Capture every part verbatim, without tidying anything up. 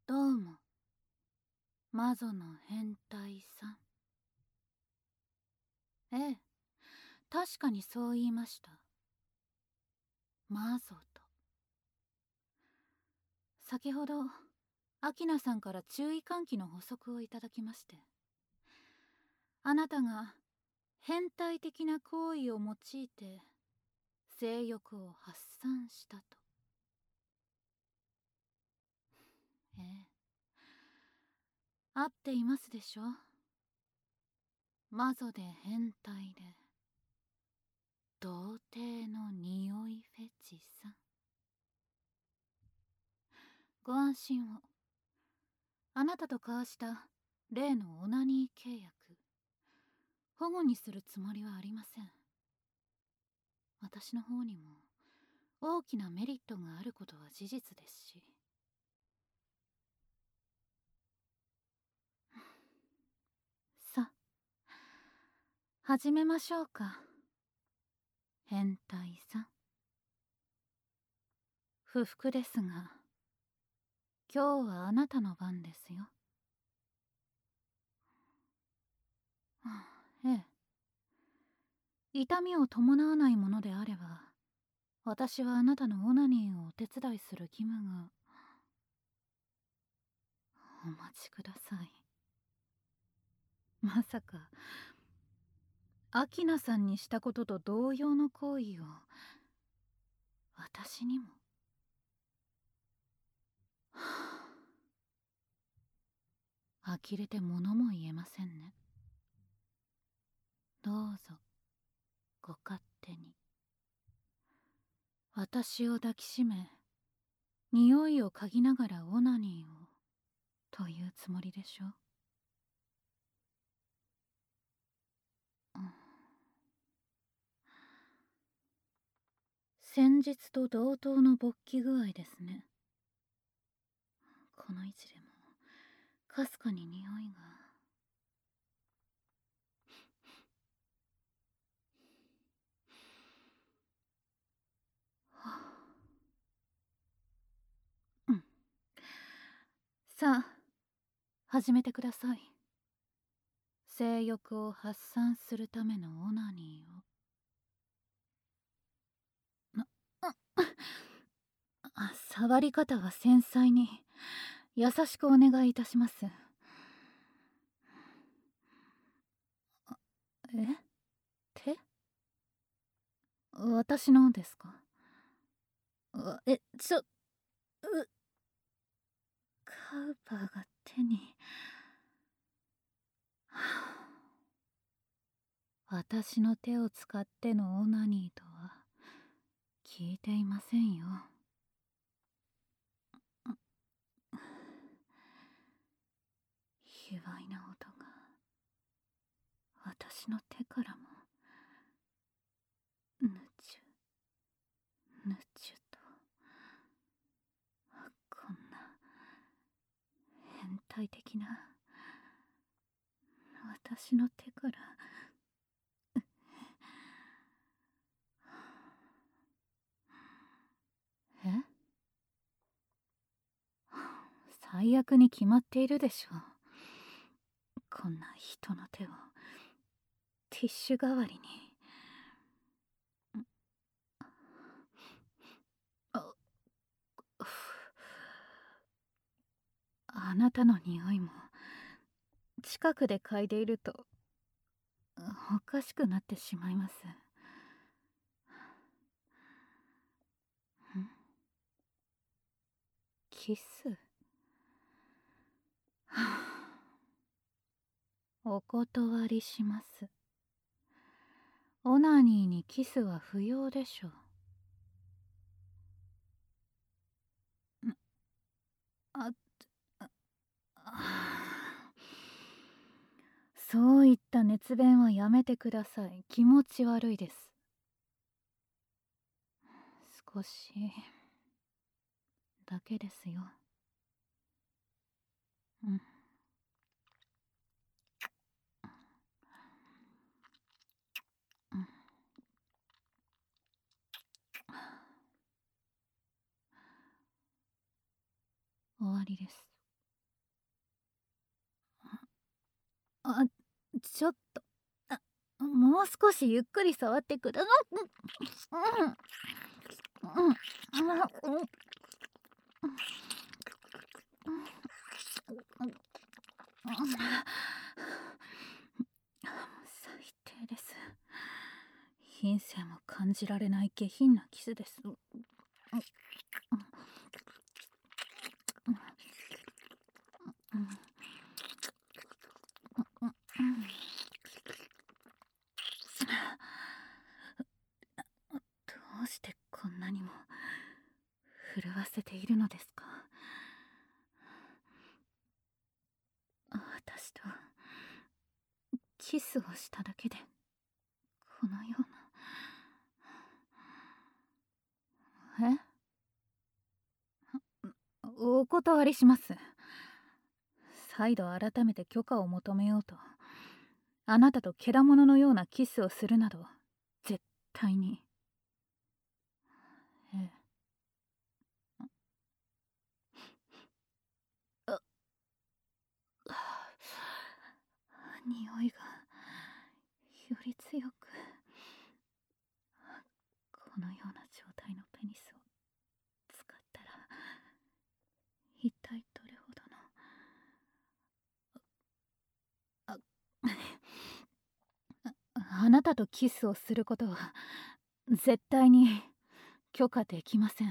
どうも、魔女の変態さん。ええ、確かにそう言いました。魔女と。先ほど、アキナさんから注意喚起の補足をいただきまして、あなたが変態的な行為を用いて性欲を発散したと。ええ、合っていますでしょ。魔女で変態で童貞の匂いフェチさん。ご安心を。あなたと交わした例のオナニー契約、保護にするつもりはありません。私の方にも大きなメリットがあることは事実ですし。さあ、始めましょうか。変態さん。不服ですが、今日はあなたの番ですよ。ええ。痛みを伴わないものであれば、私はあなたのオナニーをお手伝いする義務が。お待ちください。まさかアキナさんにしたことと同様の行為を私にも。はあ、呆れて物も言えませんね。どうぞご勝手に。私を抱きしめ匂いを嗅ぎながらオナニーをというつもりでしょ。うん、先日と同等の勃起具合ですね。この位置でもかすかに匂いが。はあ、うん。さあ、始めてください。性欲を発散するためのオナニーを。な、あ、触り方は繊細に優しくお願いいたします。え、手？私のですか？あ、え、ちょ、う、カウパーが手に。はあ、私の手を使ってのオナニーとは聞いていませんよ。卑猥な音が私の手からもぬちゅぬちゅと。こんな変態的な私の手から。え？最悪に決まっているでしょう。こんな人の手をティッシュ代わりに。あ、あなたの匂いも近くで嗅いでいるとおかしくなってしまいます。ん？キス？はあ、お断りします。オナニーにキスは不要でしょう。あ、あ、そういった熱弁はやめてください。気持ち悪いです。少しだけですよ。うん。うん、終わりです。 あ、ちょっと、あ、もう少しゆっくり触ってください。うんうんうんうんうん、最低です。品性も感じられない下品なキスです。どうしてこんなにも震わせているのですか。私とキスをしただけでこのような。え、お断りします。再度改めて許可を求めようと、あなたとけだもののようなキスをするなど絶対に。ええ、あ、匂いがより強く、このような状態のペニスを使ったら一体どれほどの。ああなたとキスをすることは絶対に許可できません。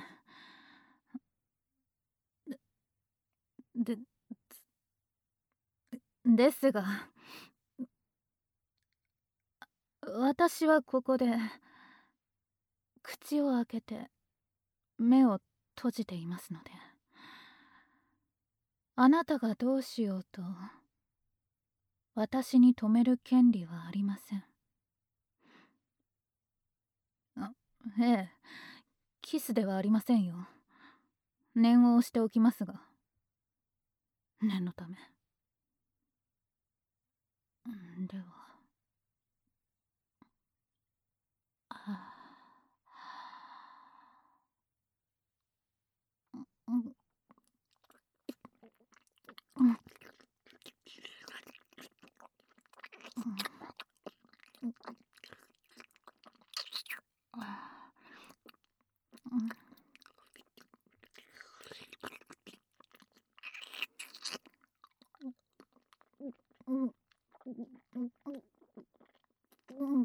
で、ですが、私はここで口を開けて目を閉じていますので、あなたがどうしようと私に止める権利はありません。あ、ええ、キスではありませんよ。念を押しておきますが、念のため。では、あうんうんうんうんうんうん、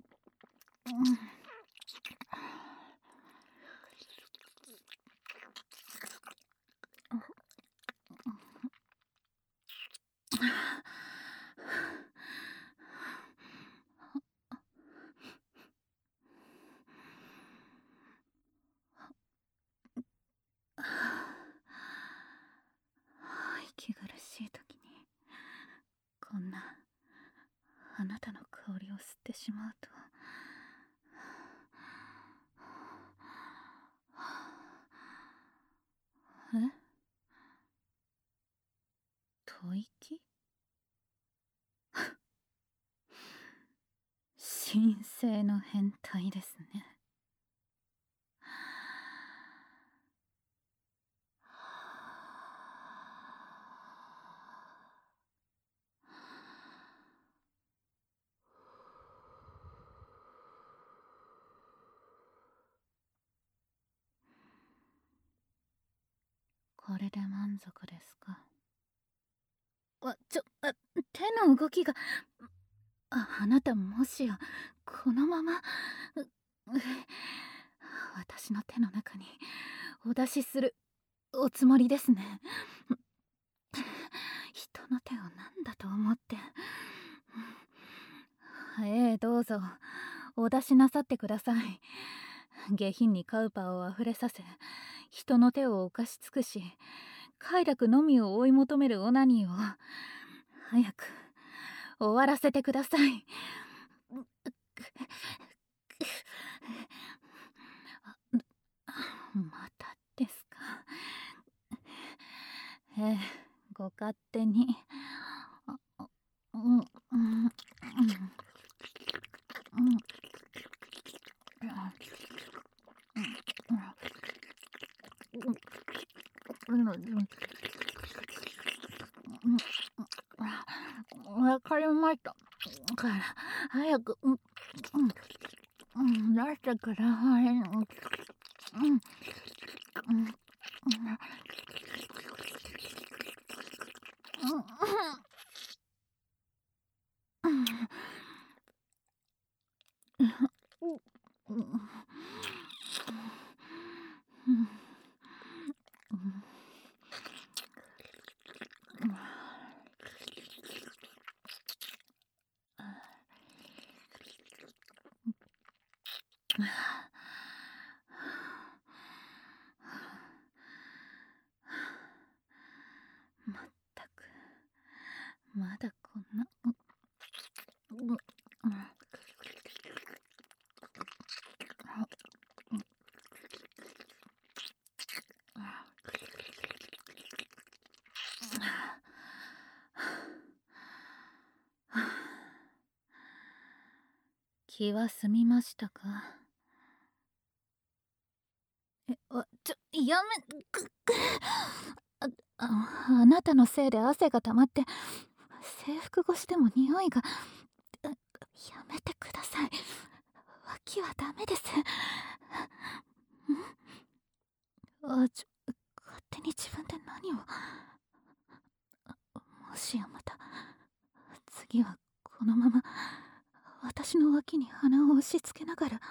息苦しい時にこんなあなたの香りを吸ってしまうと。え、吐息？神聖の変態ですね。これで満足ですか。あ、ちょ、あ、手の動きが。あ、あなたもしやこのままうう私の手の中にお出しするおつもりですね。人の手を何だと思って。ええ、どうぞお出しなさってください。下品にカウパーをあふれさせ、人の手を犯し尽くし、快楽のみを追い求めるオナニーを早く終わらせてください。またですか。ええ、ご勝手に。うんうんうんうんわかりましから早く、うん、うん、出してください。うん、うん、うん、うん、うん、うん、まったく、まだこんな、うん、うん、気は済みましたか？え、あ、ちょ、やめ、く、く、あ、あ、あなたのせいで汗が溜まって、制服越しでも匂いが、あ、やめてください。脇はダメです。んあ、ちょ、勝手に自分で何を。もしやまた、次はこのまま、私の脇に鼻を押し付けながら、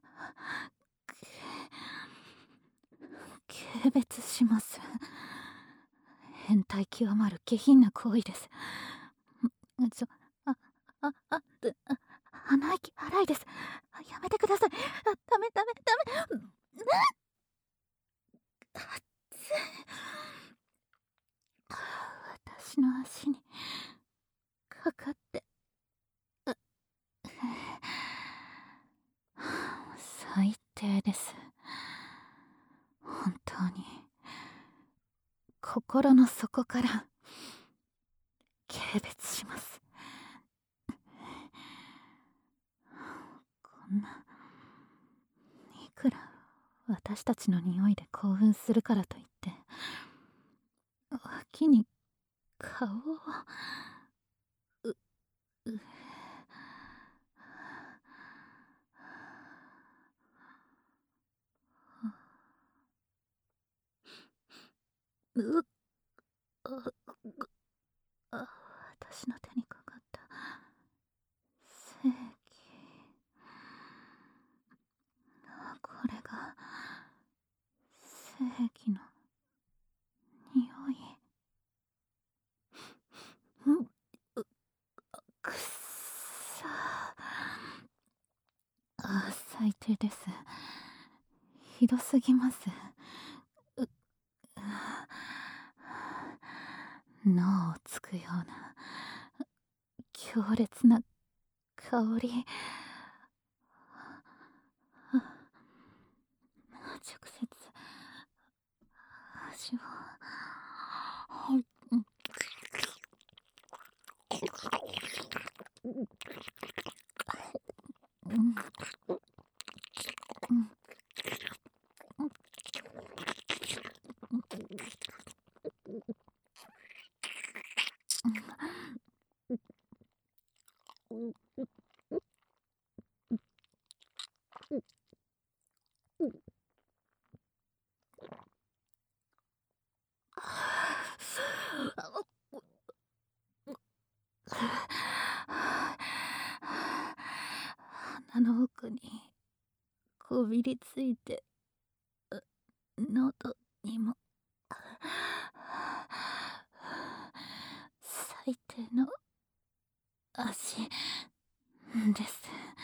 軽蔑します。変態極まる下品な行為です。んちょ、あ、あ、あ、であ鼻息荒いです。やめてください。あ、ダメダメダメ。あっつ私の足にかかって。最低です。本当に心の底から軽蔑します。こんないくら私たちの匂いで興奮するからといって脇に顔をうううああ私の手にかかった正気。これが正気の匂い。ううくっさあ、最低です。ひどすぎます。う脳をつくような強烈な香り。直接足を。うん、うん、鼻の奥にこびりついて喉にも。最低の足です。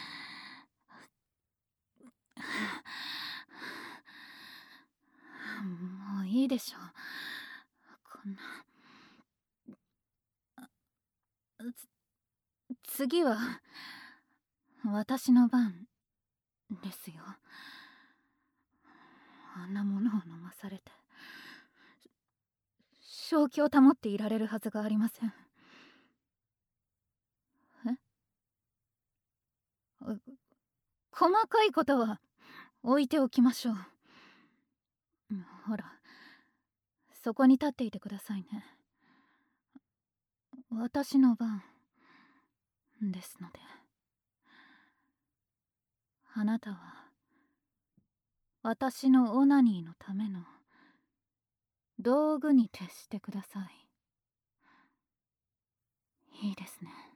もういいでしょ。こんな。つ次は私の番ですよ。あんなものを飲まされて正気を保っていられるはずがありません。え細かいことは置いておきましょう。ほら、そこに立っていてくださいね。私の番ですので、あなたは私のオナニーのための道具に徹してください。いいですね。